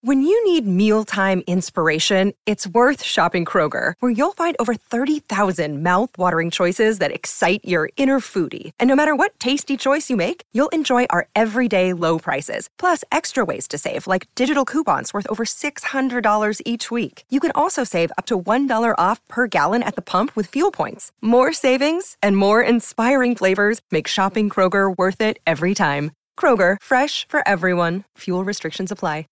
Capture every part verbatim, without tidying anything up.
When you need mealtime inspiration, it's worth shopping Kroger, where you'll find over thirty thousand mouth-watering choices that excite your inner foodie. And no matter what tasty choice you make, you'll enjoy our everyday low prices, plus extra ways to save, like digital coupons worth over six hundred dollars each week. You can also save up to one dollar off per gallon at the pump with fuel points. More savings and more inspiring flavors make shopping Kroger worth it every time. Kroger, fresh for everyone. Fuel restrictions apply.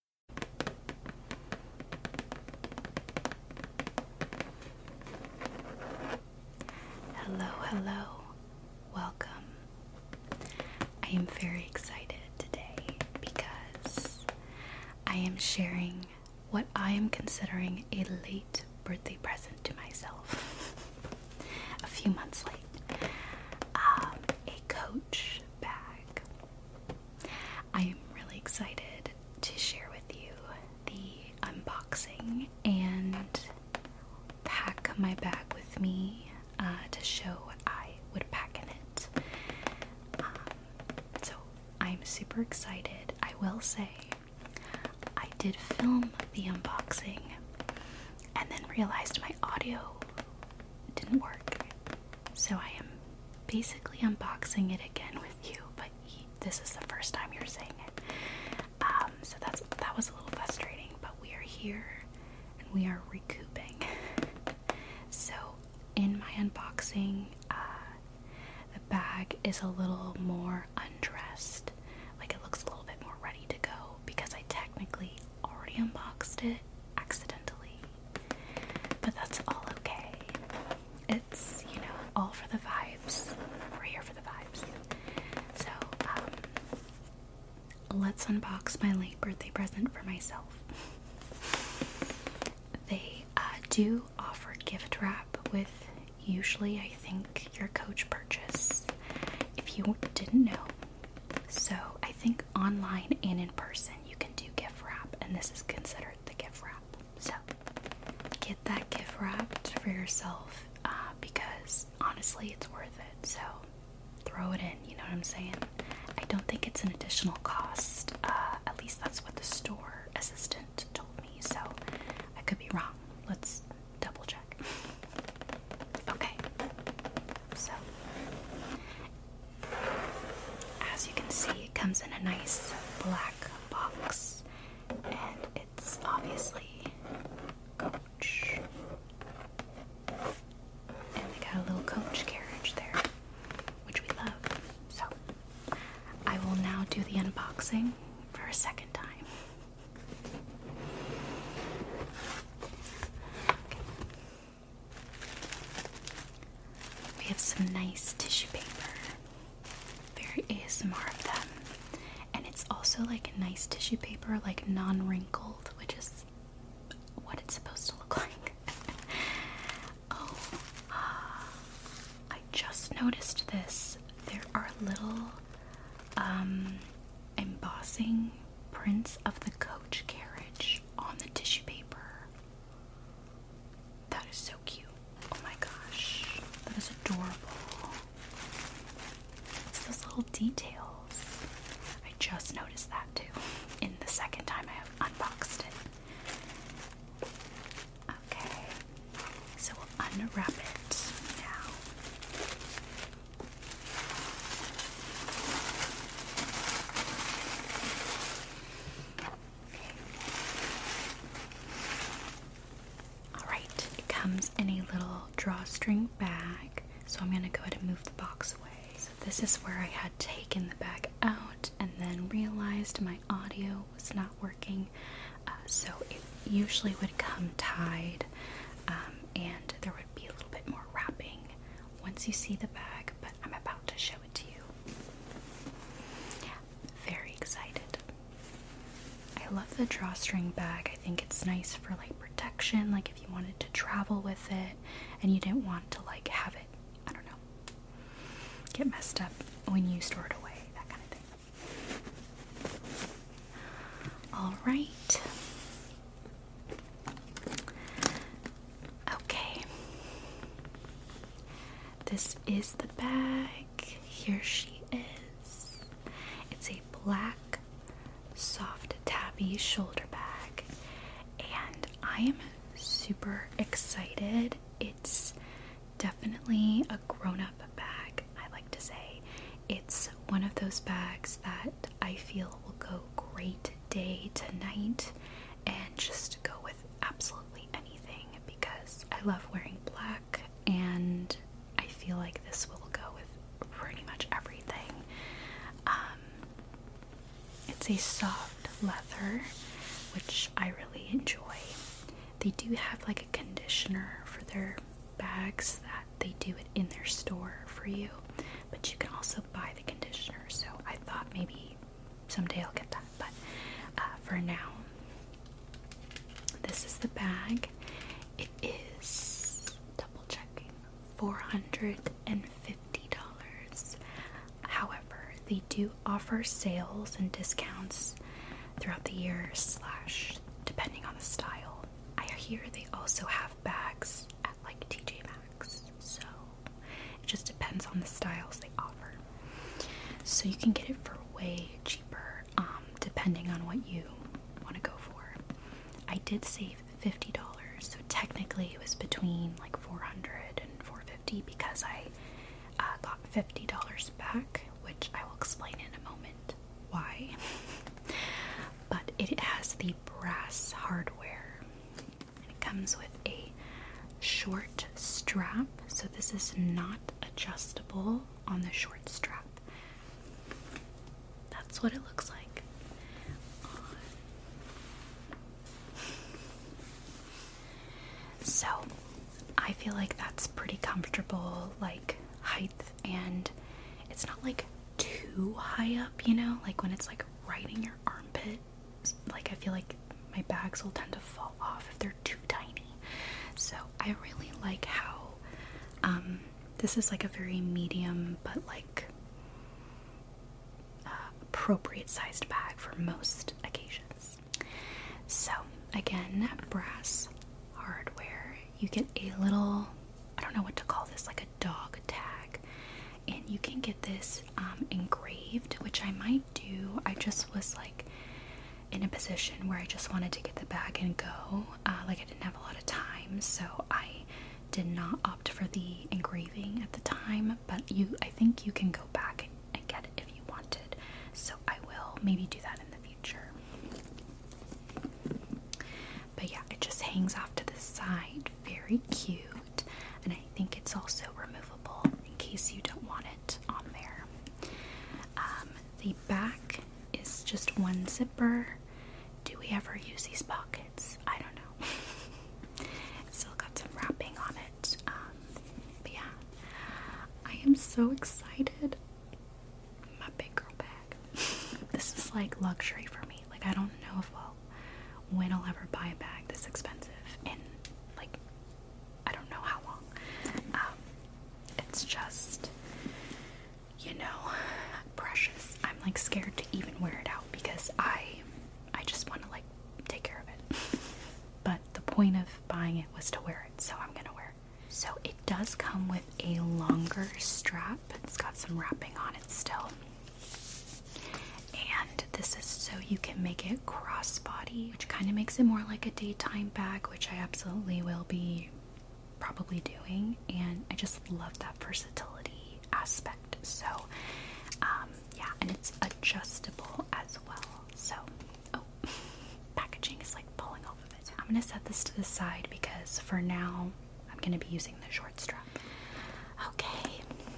Hello, welcome. I am very excited today because I am sharing what I am considering a late birthday present to myself. A few months late. Um, a Coach bag. I am really excited to share with you the unboxing and pack my bag with me uh, to show what I would pack in it. Um, so I'm super excited. I will say I did film the unboxing and then realized my audio didn't work. So I am basically unboxing it again with you, but this is the first time you're seeing it. Um, so that's that was a little frustrating, but we are here and we are recouping. So in my unboxing, uh, the bag is a little more undressed. Like, it looks a little bit more ready to go because I technically already unboxed it accidentally. But that's all okay. It's, you know, all for the vibes. We're here for the vibes. So, um, let's unbox my late birthday present for myself. They uh, do offer gift wrap with usually, I think, your Coach purchase, if you didn't know. So I think online and in person you can do gift wrap, and this is considered the gift wrap. So get that gift wrapped for yourself uh, because honestly it's worth it. So throw it in, you know what I'm saying? I don't think it's an additional cost. Uh, at least that's what the store assistant told me, so I could be wrong. Let's double check. Okay, so as you can see, it comes in a nice black box, and it's obviously Coach. And they got a little Coach carriage there, which we love. So I will now do the unboxing for a second time. We have some nice tissue paper, very A S M R of them, and it's also like a nice tissue paper, like non-wrinkled, which is what it's supposed to look like. Oh, I just noticed this. There are little um, embossing prints of the Coach carriage on the tissue paper. That is so cute. Oh my gosh, that is adorable. It's those little details. I just noticed that too in the second time I have unboxed it. Okay, so we'll unwrap it now. Alright, it comes in a little drawstring bag, so I'm going to go ahead and move the box away. So this is where I had taken the bag out and then realized my audio was not working, uh, so it usually would come tied, um, and there would be a little bit more wrapping once you see the bag, but I'm about to show it to you. Very excited. I love the drawstring bag. I think it's nice for like protection, like if you wanted to travel with it and you didn't want to like have it, I don't know, get messed up when you store it away, that kind of thing. All right. Okay. This is the bag. Here she is. It's a black, soft tabby shoulder bag, I am super excited. It's definitely a grown-up bag, I like to say. It's one of those bags that I feel will go great day to night and just go with absolutely anything, because I love wearing black and I feel like this will go with pretty much everything. Um, it's a soft leather, which I really enjoy. They do have like a conditioner for their bags that they do it in their store for you, but you can also buy the conditioner, so I thought maybe someday I'll get that. But uh, for now, this is the bag. It is, double checking, four hundred fifty dollars. However, they do offer sales and discounts throughout the year, slash depending on the style. I hear they also have bags at like T J Maxx, so it just depends on the styles they offer. So you can get it for way cheaper, um, depending on what you want to go for. I did save fifty dollars, so technically it was between like four hundred dollars and four hundred fifty dollars because I uh, got fifty dollars back, which I will explain in a moment why. But it has the brass hardware, and it comes with a short strap, so this is not adjustable on the short strap. That's what it looks like. So I feel like that's pretty comfortable, like height, and it's not like too high up, you know, like when it's like right in your armpit. Like I feel like my bags will tend to fall off if they're too tiny. So I really like how um this is like a very medium but like uh, appropriate sized bag for most occasions. So again, brass hardware. You get a little, I don't know what to call this, like a dog tag, and you can get this um, engraved, which I might do. I just was like in a position where I just wanted to get the bag and go, uh, like I didn't have a lot of time, so I did not opt for the engraving at the time, but you, I think you can go back and, and get it if you wanted, so I will maybe do that in the future. But yeah, it just hangs off to the side, very cute, and I think it's also removable in case you don't want it on there. Um, the back is just one zipper. Do we ever use these pockets? I don't know. It's still got some wrapping on it. Um, but yeah, I am so excited. My big girl bag. This is like luxury for me. Like I don't know if I'll, when I'll ever buy a bag this expensive in like, I don't know how long. Um, it's just, you know, precious. I'm like scared to even wear it out because I I just want to like take care of it. But the point of buying it was to wear it, so I'm gonna wear it. So it does come with a longer strap. It's got some wrapping on it still. And this is so you can make it crossbody, which kind of makes it more like a daytime bag, which I absolutely will be probably doing. And I just love that versatility aspect. So um, yeah, and it's adjustable as well. So, oh, packaging is like pulling off of it. So I'm going to set this to the side because for now I'm going to be using the short strap. Okay.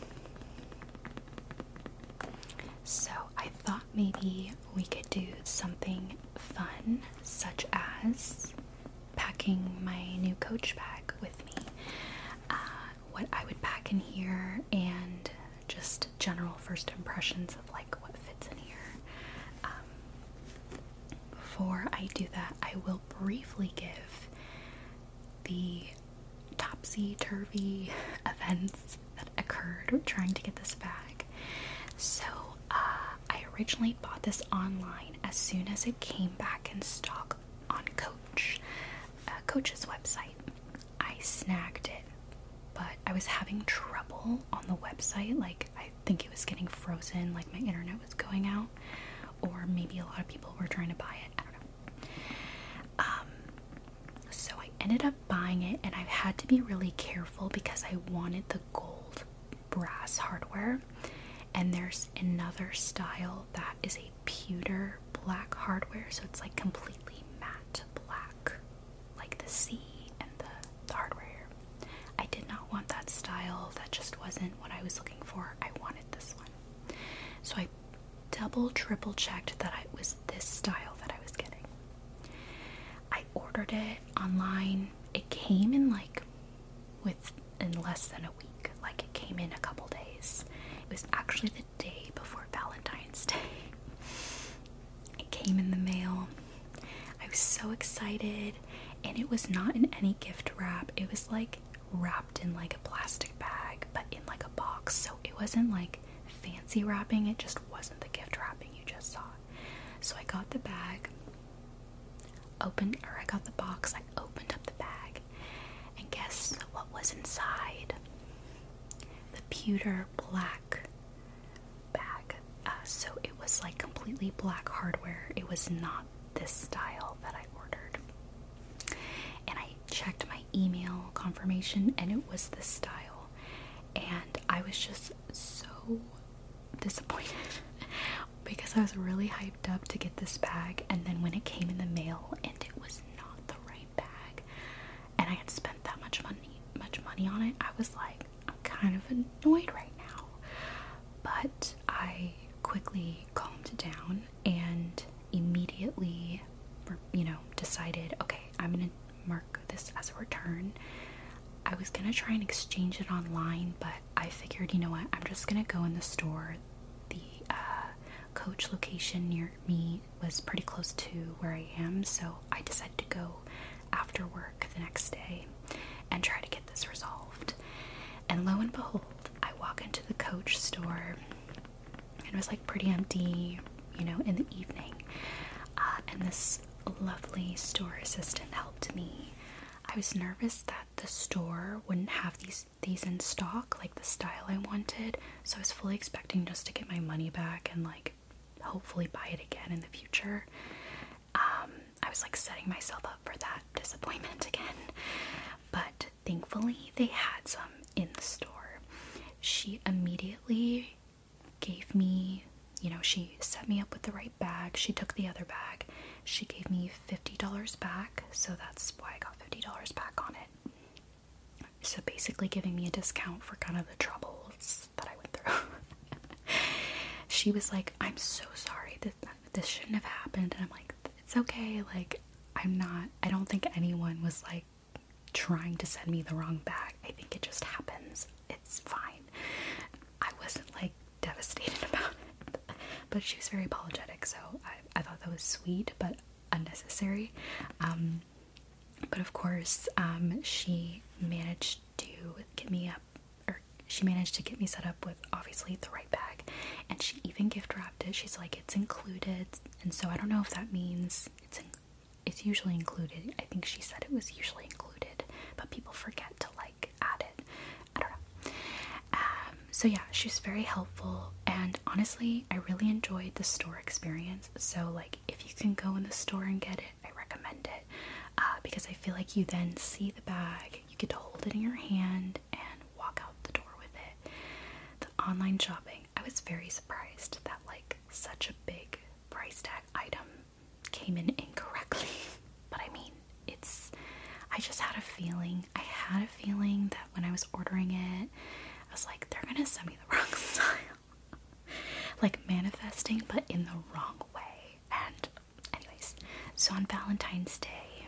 So I thought maybe we could do something fun, such as packing my new Coach bag with me. Uh, what I would pack in here and just general first impressions of like what fits in here. Um, before I do that, I will briefly give the topsy-turvy events that occurred trying to get this bag. So uh, I originally bought this online as soon as it came back in stock on Coach, uh, Coach's website. I snagged it, but I was having trouble on the website. Like, I think it was getting frozen, like my internet was going out, or maybe a lot of people were trying to buy it. I don't know. Um, so ended up buying it, and I had to be really careful because I wanted the gold brass hardware. And there's another style that is a pewter black hardware, so it's like completely matte black, like the sea and the, the hardware. I did not want that style. That just wasn't what I was looking for. I wanted this one. So I double, triple checked that it was this style that I was getting. I ordered it online. It came in like with in less than a week. Like it came in a couple days. It was actually the day before Valentine's Day. It came in the mail. I was so excited, and it was not in any gift wrap. It was like wrapped in like a plastic bag, but in like a box. So it wasn't like fancy wrapping. It just wasn't the gift wrapping you just saw. So I got the bag, opened, or I got the box. I opened up the bag, and guess what was inside? The pewter black bag. Uh, so it was like completely black hardware. It was not this style that I ordered. And I checked my email confirmation, and it was this style. And I was just so disappointed because I was really hyped up to get this bag, and then when it came in the mail and it was not the right bag, and I had spent that much money, much money on it, I was like, I'm kind of annoyed right now. But I quickly calmed down and immediately, you know, decided, okay, I'm gonna mark this as a return. I was gonna try and exchange it online, but I figured, you know what, I'm just gonna go in the store. The uh, Coach location near me was pretty close to where I am, so I decided to go after work the next day and try to get this resolved. And lo and behold, I walk into the Coach store. It was like pretty empty, you know, in the evening. Uh, and this lovely store assistant helped me. I was nervous that the store wouldn't have these these in stock, like the style I wanted. So I was fully expecting just to get my money back and like hopefully buy it again in the future. Um, I was like setting myself up for that disappointment again. But thankfully they had some in the store. She immediately gave me, you know, she set me up with the right bag. She took the other bag. She gave me fifty dollars back, so that's why I got fifty dollars back on it. So basically giving me a discount for kind of the troubles that I went through. She was like, I'm so sorry, this, this shouldn't have happened. And I'm like, it's okay, like, I'm not, I don't think anyone was like trying to send me the wrong bag. I think it just happens. It's fine. I wasn't like devastated about it, but she was very apologetic, so I, I thought that was sweet but unnecessary. Um, but of course, um, she managed to get me up, or she managed to get me set up with obviously the right bag, and she even gift wrapped it. She's like, it's included, and so I don't know if that means it's in, it's usually included. I think she said it was usually included, but people forget to like add it. I don't know. Um, so yeah, she was very helpful, and honestly, I really enjoyed the store experience. So like, if you can go in the store and get it, I recommend it, uh, because I feel like you then see the bag, you get to hold it in your hand and walk out the door with it. The online shopping, I was very surprised that like such a big price tag item came in incorrectly. But I mean, it's, I just had a feeling, I had a feeling that when I was ordering it, I was like, they're gonna send me the wrong style. Like manifesting, but in the wrong way. And anyways, so on Valentine's Day,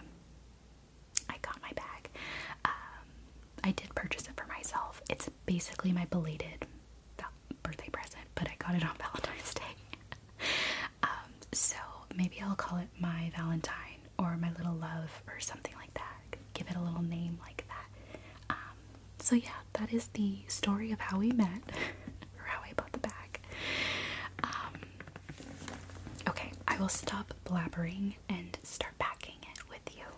I got my bag. Um, I did purchase it for myself. It's basically my belated birthday present, but I got it on Valentine's Day. um, so maybe I'll call it my Valentine or my little love or something like that. Give it a little name like that. Um, so yeah, that is the story of how we met, or how I bought the bag. Um, okay, I will stop blabbering and start packing it with you.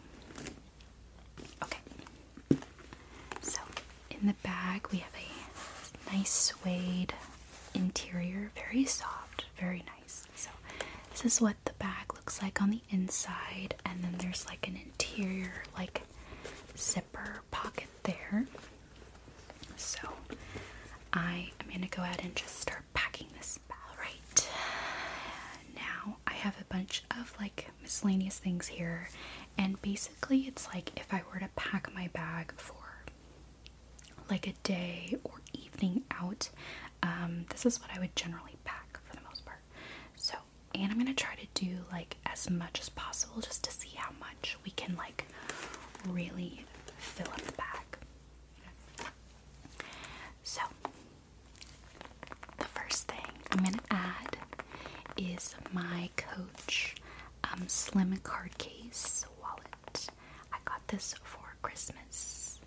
Okay, so in the bag we have a nice suede interior, very soft, very nice. So this is what the bag looks like on the inside, and then there's like an interior like zipper pocket there. So I am going to go ahead and just start packing this bag. Right now I have a bunch of like miscellaneous things here, and basically it's like if I were to pack my bag for like a day or evening out, um, this is what I would generally pack for the most part. So, and I'm going to try to do like as much as possible just to see how much we can like really fill up the bag. So, the first thing I'm going to add is my Coach um, Slim Card Case wallet. I got this for Christmas.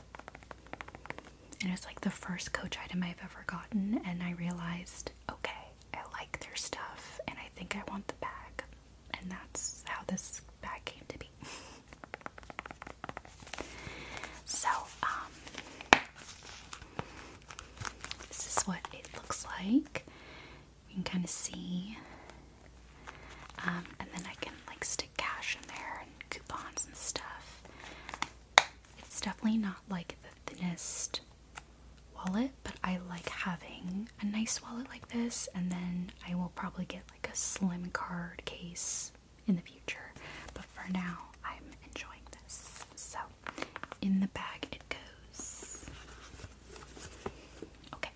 And it's like the first Coach item I've ever gotten, and I realized, okay, I like their stuff, and I think I want the bag. And that's how this bag came to be. So, um, this is what it looks like. You can kind of see. Um, and then I can like stick cash in there and coupons and stuff. It's definitely not like the thinnest wallet, but I like having a nice wallet like this, and then I will probably get like a slim card case in the future. But for now, I'm enjoying this. So, in the bag it goes. Okay.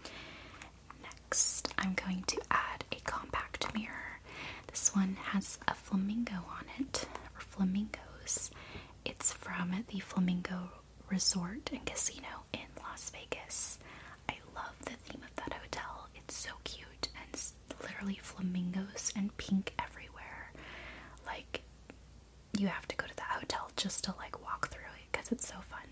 Next, I'm going to add a compact mirror. This one has a flamingo on it, or flamingos. It's from the Flamingo Resort and Casino in Las Vegas. I love the theme of that hotel. It's so cute, and it's literally flamingos and pink everywhere. Like, you have to go to that hotel just to like walk through it because it's so fun.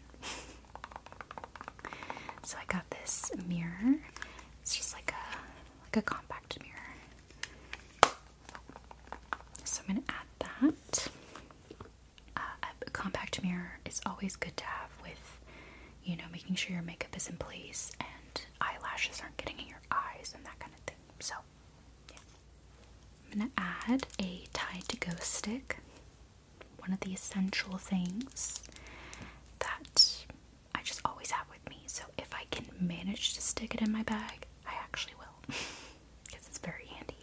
So I got this mirror. It's just like a like a compact mirror. So I'm gonna add that. Uh, a compact mirror is always good to have with, you know, making sure your makeup is in place and eyelashes aren't getting in your eyes and that kind of thing. So, yeah. I'm gonna add a Tide to Go stick. One of the essential things that I just always have with me. So if I can manage to stick it in my bag, I actually will. Because it's very handy.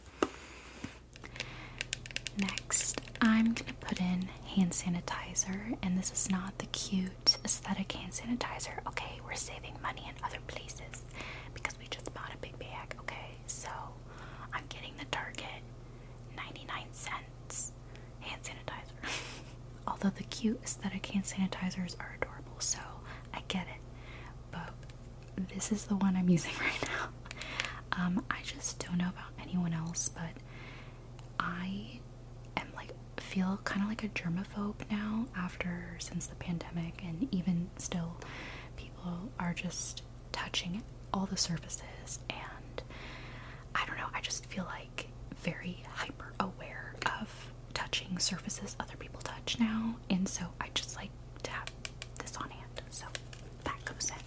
Next, I'm gonna put in hand sanitizer, and this is not the cute aesthetic hand sanitizer. Okay, we're saving money in other places because we just bought a big bag. Okay, so I'm getting the Target ninety-nine cents hand sanitizer. Although the cute aesthetic hand sanitizers are adorable, so I get it. But this is the one I'm using right now. Um, I just don't know about anyone else, but I am like feel kind of like a germaphobe now after since the pandemic, and even still people are just touching all the surfaces, and I don't know, I just feel like very hyper aware of touching surfaces other people touch now, and so I just like to have this on hand, so that goes in.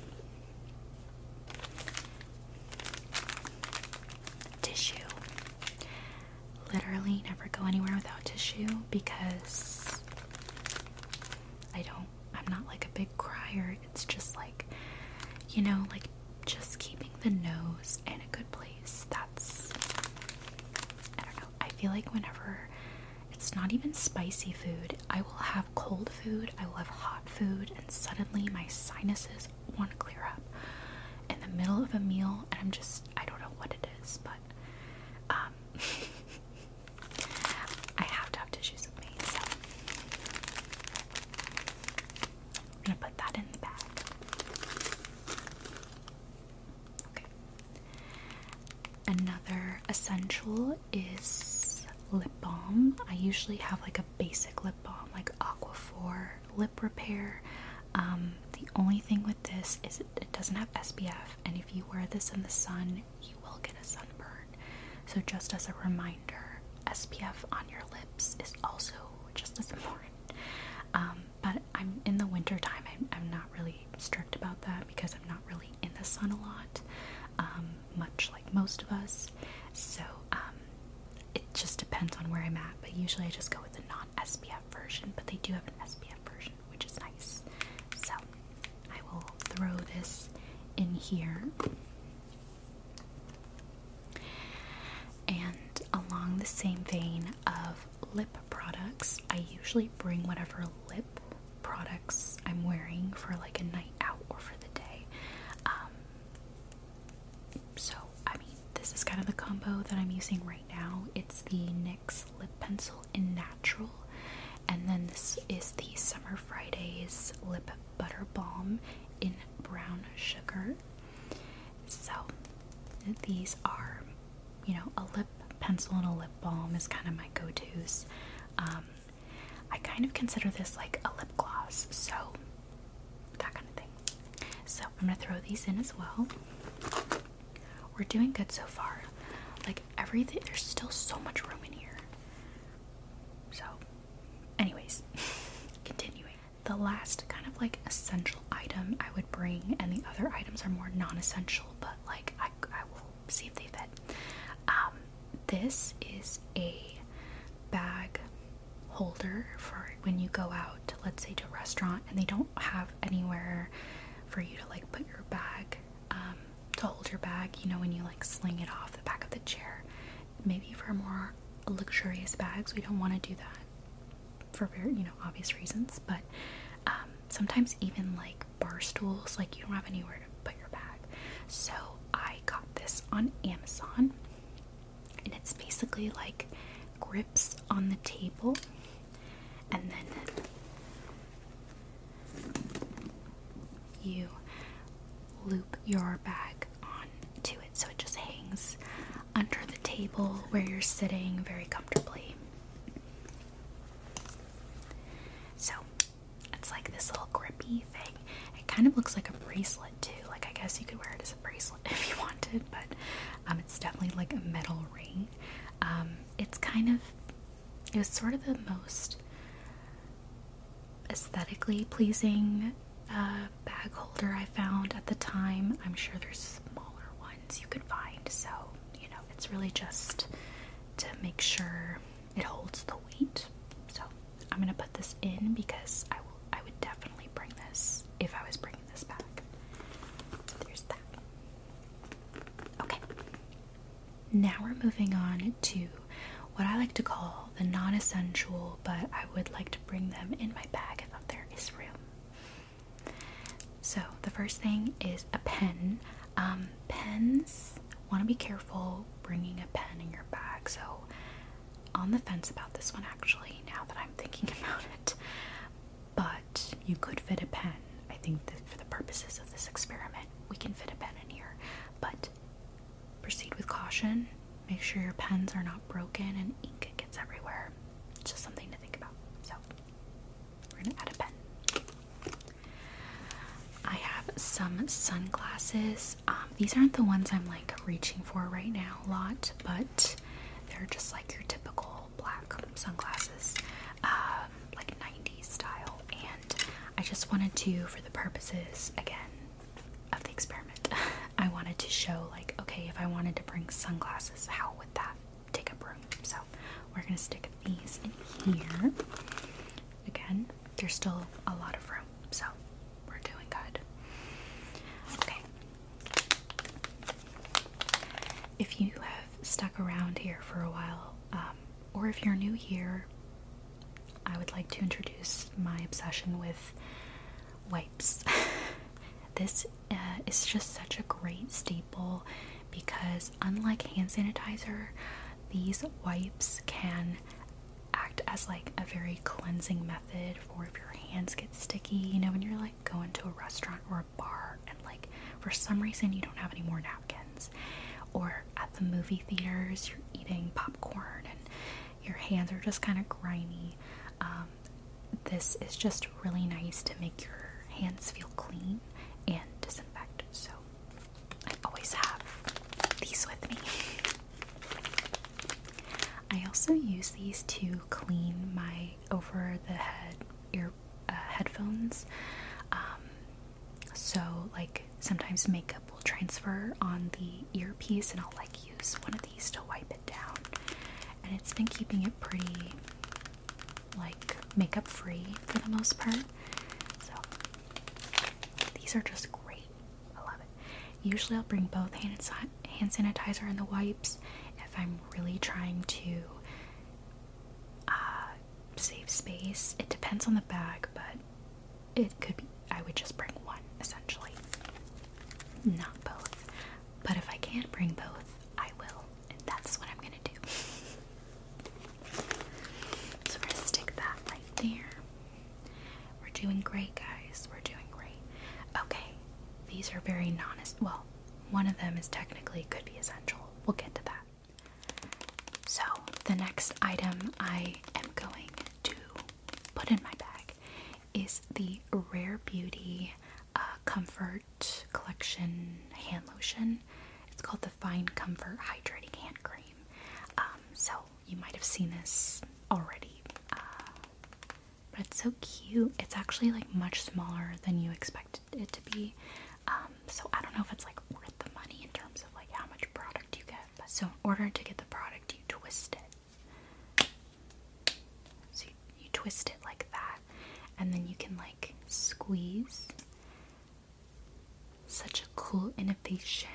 Tissue. Literally never go anywhere without tissue because I don't, I'm not like a big crier. It's just like, you know, like just keeping the nose in a good place. That's, I don't know, I feel like whenever it's not even spicy food, I will have cold food, I will have hot food, and suddenly my sinuses want to clear up in the middle of a meal, and I'm just, I don't know what it is, but um I have to have tissues with me, so I'm gonna put that in the bag. Okay. Another essential is lip balm. I usually have like a basic lip balm, like Aquaphor lip repair. Um, the only thing with this is it, it doesn't have S P F, and if you wear this in the sun, you will get a sunburn. So just as a reminder, S P F on your lips is also just as important. Um, but I'm in the winter time, I'm, I'm not really strict about that because I'm not really in the sun a lot, um, much like most of us. So um, it just depends on where I'm at, but usually I just go with the non-S P F version, but they do have an S P F version, which is nice. lip products, I usually bring whatever lip products I'm wearing for like a night out or for the day. Um, so, I mean, this is kind of the combo that I'm using right now. It's the NYX lip pencil in Natural, and then this is the Summer Fridays lip butter balm in Brown Sugar. So these are, you know, a lip pencil and a lip balm is kind of my go-tos. Um, I kind of consider this like a lip gloss, so that kind of thing. So I'm gonna throw these in as well. We're doing good so far. Like everything, there's still so much room in here. So, anyways, continuing. The last kind of like essential item I would bring, and the other items are more non-essential, but like I, I will see if they fit. Um, this is a bag holder for when you go out, let's say to a restaurant, and they don't have anywhere for you to like put your bag, um, to hold your bag, you know, when you like sling it off the back of the chair. Maybe for more luxurious bags, we don't want to do that for very, you know, obvious reasons, but um, sometimes even like bar stools, like you don't have anywhere to put your bag. So I got this on Amazon, and it's basically like grips on the table, and then you loop your bag onto it so it just hangs under the table where you're sitting very comfortably. So it's like this little grippy thing. It kind of looks like a bracelet too. Like I guess you could wear it as a bracelet if you wanted, but um, it's definitely like a metal ring. Um, it's kind of, it was sort of the most aesthetically pleasing uh, bag holder I found at the time. I'm sure there's smaller ones you could find, so you know, it's really just to make sure it holds the weight. So I'm gonna put this in because I will. I would definitely bring this if I was bringing this back. There's that. Okay. Now we're moving on to what I like to call the non-essential, but I would like to bring them in my bag if there is room. So the first thing is a pen. Um, pens, want to be careful bringing a pen in your bag. So on the fence about this one actually, now that I'm thinking about it. But you could fit a pen. I think that for the purposes of this experiment, we can fit a pen in here. But proceed with caution. Make sure your pens are not broken and ink gets everywhere. It's just something to think about. So we're gonna add a pen. I have some sunglasses. Um, these aren't the ones I'm like reaching for right now a lot, but they're just like your typical black sunglasses, um, like nineties style. And I just wanted to, for the purposes again of the experiment, I wanted to show like, okay, if I wanted to bring sunglasses, how would that take up room? So we're gonna stick these in here. Again, there's still a lot of room, so we're doing good. Okay. If you have stuck around here for a while, um, or if you're new here, I would like to introduce my obsession with wipes. This uh, is just such a great staple because unlike hand sanitizer, these wipes can act as like a very cleansing method for if your hands get sticky, you know, when you're like going to a restaurant or a bar and like for some reason you don't have any more napkins, or at the movie theaters you're eating popcorn and your hands are just kind of grimy. Um, this is just really nice to make your hands feel clean and disinfect. So I always have these with me. I also use these to clean my over the head ear uh, headphones. Um, so like sometimes makeup will transfer on the earpiece and I'll like use one of these to wipe it down. And it's been keeping it pretty like makeup free for the most part. So these are just great. I love it. Usually I'll bring both hand, hand sanitizer and the wipes if I'm really trying to uh, save space. It depends on the bag, but it could be, I would just bring one, essentially. Not both. But if I can't bring both, I will. And that's what I'm gonna do. So we're gonna stick that right there. We're doing great, guys. We're doing great. Okay. These are very non- well, one of them is technically could be essential. We'll get to that. So, the next item I am going to put in my bag is the Rare Beauty uh, Comfort Collection Hand Lotion. It's called the Fine Comfort Hydrating Hand Cream. Um, so, you might have seen this already. Uh, but it's so cute. It's actually like much smaller than you expected it to be. Um, so I don't know if it's like worth the money in terms of like how much product you get. But so in order to get the product, you twist it. So you, you twist it like that, and then you can like squeeze. Such a cool innovation.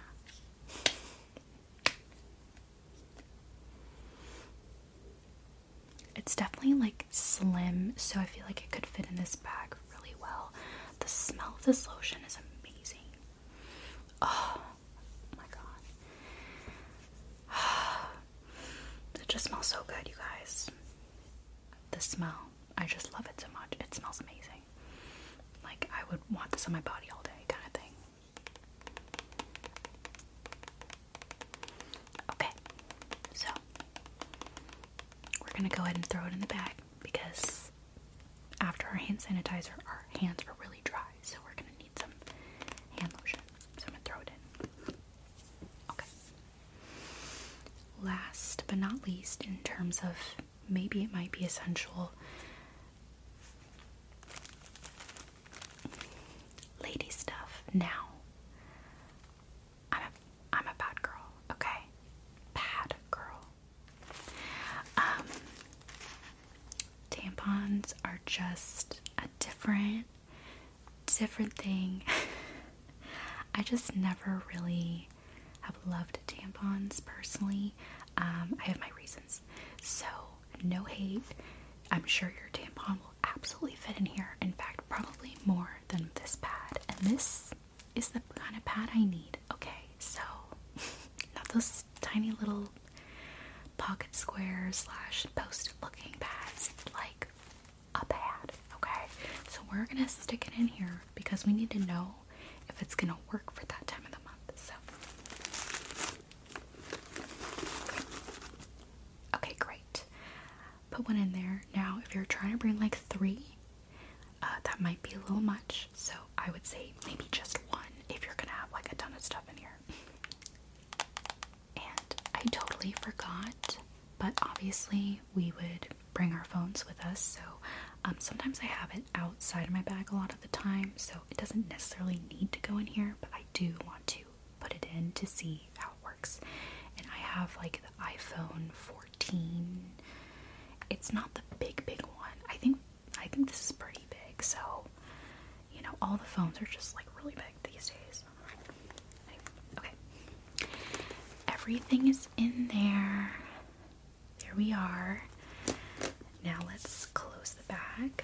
It's definitely like slim, so I feel like it could fit in this bag really well. The smell of this lotion is amazing. Oh my god. It just smells so good, you guys. The smell, I just love it so much. It smells amazing. Like, I would want this on my body all day, kind of thing. Okay, so we're gonna go ahead and throw it in the bag because after our hand sanitizer, our hands are really dry, so we're gonna need some hand lotion. So I'm gonna throw it in. Okay. Last but not least, in terms of maybe it might be essential, lady stuff. Now, I'm a, I'm a bad girl, okay? Bad girl. Um, tampons are just a different, different thing. I just never really have loved tampons personally. Um, I have my reasons. So, no hate. I'm sure your tampon will absolutely fit in here. In fact, probably more than this pad. And this is the kind of pad I need. Okay, so not those tiny little pocket square slash post-it looking pads. Like a pad, okay? So we're gonna stick it in here because we need to know if it's gonna work for that time of the month. So okay, great. Put one in there. Now if you're trying to bring like three, uh, that might be a little much, so I would say maybe just one if you're gonna have like a ton of stuff in here. And I totally forgot, but obviously we would bring our phones with us, so um, sometimes I have it outside of my bag a lot of the time, so it doesn't necessarily need to go in here, but I do want to put it in to see how it works. And I have like the iPhone fourteen. It's not the big big one. I think I think this is pretty big, so you know, all the phones are just like really big these days. Okay. Everything is in there. There we are. Now let's close the bag.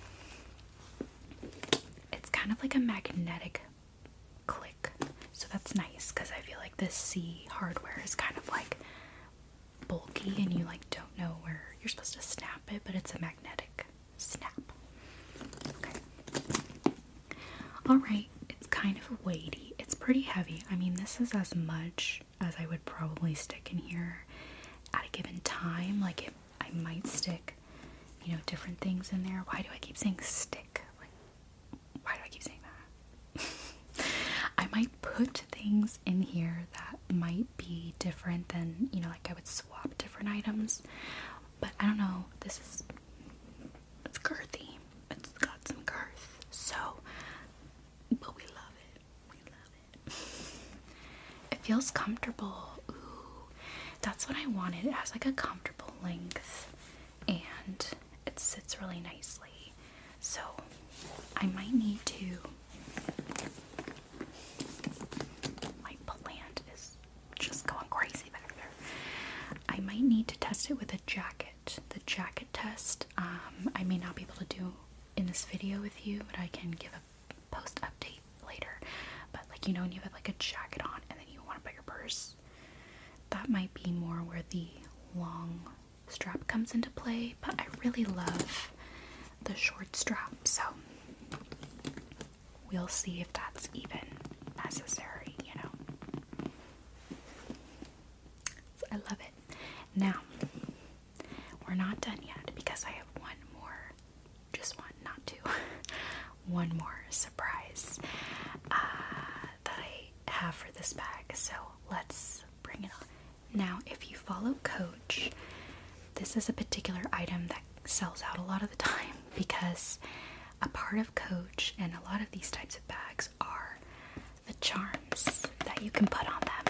It's kind of like a magnetic click, so that's nice because I feel like this C hardware is kind of like bulky and you like don't know where you're supposed to snap it, but it's a magnetic snap. Okay. Alright, it's kind of weighty. It's pretty heavy. I mean, this is as much as I would probably stick in here at a given time. Like, it, I might stick, you know, different things in there. Why do I keep saying stick? Like, why do I keep saying that? I might put things in here that might be different than, you know, like I would swap different items. But I don't know. This is, it's girthy. It's got some girth. So, but we love it. We love it. It feels comfortable. Ooh, that's what I wanted. It has like a comfortable length and it sits really nicely. So, I might need to, my plant is just going crazy back there. I might need to test it with a jacket. The jacket test um, I may not be able to do in this video with you, but I can give a post update later. But like, you know, when you have like a jacket on and then you want to put your purse, that might be more where the long strap comes into play. But I really love the short strap, so we'll see if that's even necessary, you know. I love it. Now, we're not done yet because I have one more, just one, not two, one more surprise uh, that I have for this bag. So let's bring it on. Now, if you follow Coach, this is a particular item that sells out a lot of the time because a part of Coach and a lot of these types of bags are the charms that you can put on them.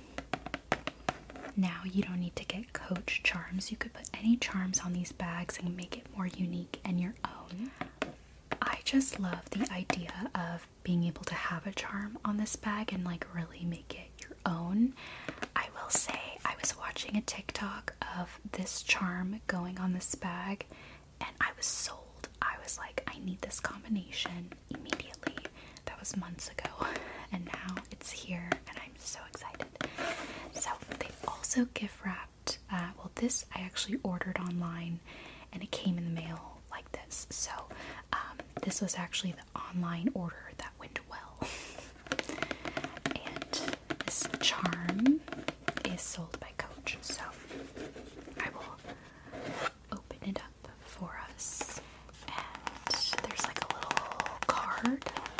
Now, you don't need to get Coach charms. You could put any charms on these bags and make it more unique and your own. I just love the idea of being able to have a charm on this bag and like really make it your own. I will say, I was watching a TikTok of this charm going on this bag and I was sold. I was like, I need this combination immediately. That was months ago and now it's here and I'm so excited. So they also gift wrapped, uh, well this I actually ordered online and it came in the mail like this. So um, this was actually the online order that went well. And this charm is sold by Coach, so I will open it up for us. And there's like a little card.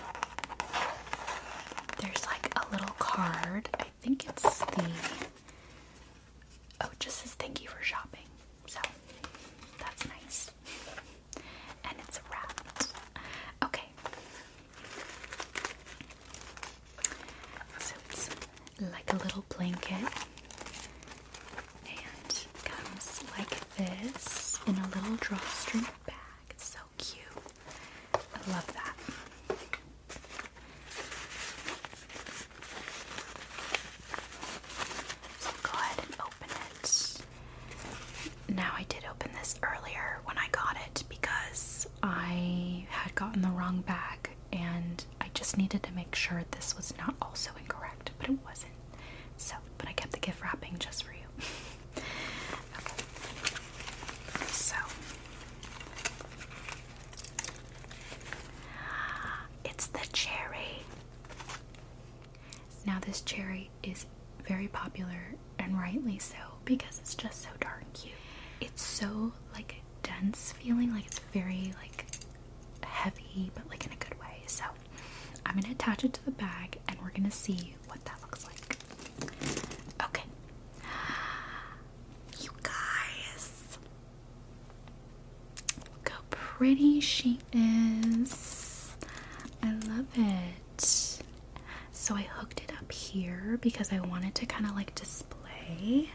There's like a little card. I think it's the, oh, it just says thank you for shopping. So that's nice. And it's wrapped. Okay. So it's like a little blanket. And comes like this in a little drawstring bag. It's so cute. I love that. So go ahead and open it. Now I did open this earlier when I got it because I had gotten the wrong bag and I just needed to make sure this was not also incorrect, but it wasn't. So, but I kept the gift wrapping just for you. Okay. So, it's the cherry. Now this cherry is very popular and rightly so because it's just so darn cute. It's so like dense feeling, like it's very like heavy but like in a good way. So I'm gonna attach it to the bag and we're gonna see what that looks like. Okay. You guys, look how pretty she is. I love it. So I hooked it up here because I wanted to kind of like display.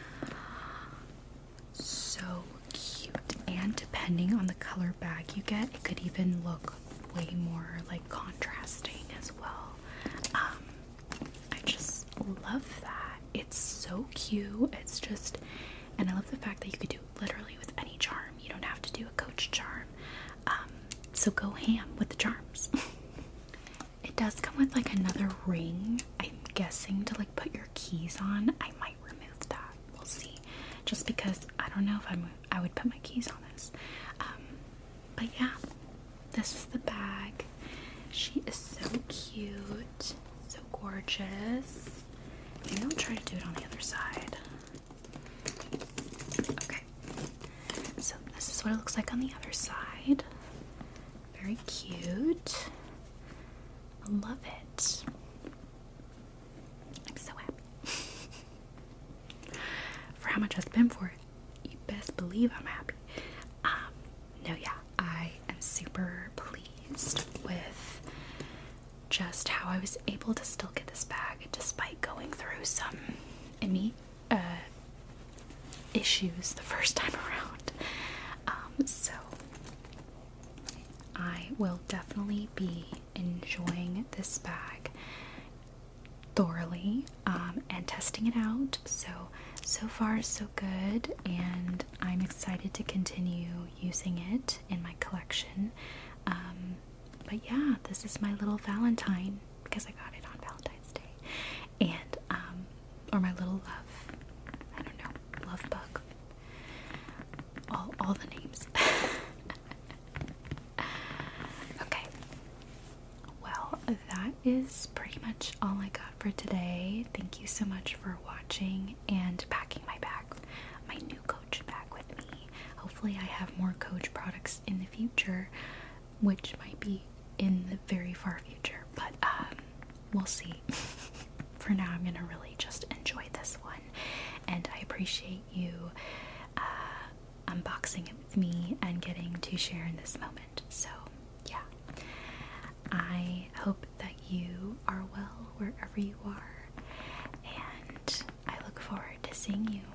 So cute. And depending on the color bag you get, it could even look way more like contrasting as well. Um, I just love that. It's so cute. It's just, and I love the fact that you could do it literally with any charm. You don't have to do a Coach charm. Um, so go ham with the charms. It does come with like another ring, I'm guessing, to like put your keys on. I might remove that. We'll see. Just because I don't know if I'm, I would put my keys on this. Um, but yeah, this is the bag. She is so cute, so gorgeous. Maybe I'll try to do it on the other side. Okay, so this is what it looks like on the other side. Very cute. I love it. I'm so happy. For how much I spent for it, you best believe I'm happy. Um, no, yeah, I am super pleased with just how I was able to still get this bag despite going through some imme- uh, issues the first time around. Um, so I will definitely be enjoying this bag the thoroughly um, and testing it out. So, so far so good, and I'm excited to continue using it in my collection. Um, but yeah, this is my little Valentine because I got it on Valentine's Day. And, um, or my little love, I don't know, love bug. All, all the names. Okay. Well, that is pretty much all I got for today. Thank you so much for watching and packing my bag, my new Coach bag with me. Hopefully I have more Coach products in the future, which might be in the very far future, but um, we'll see. For now, I'm gonna really just enjoy this one, and I appreciate you uh, unboxing it with me and getting to share in this moment. So yeah, I hope that you are well wherever you are, and I look forward to seeing you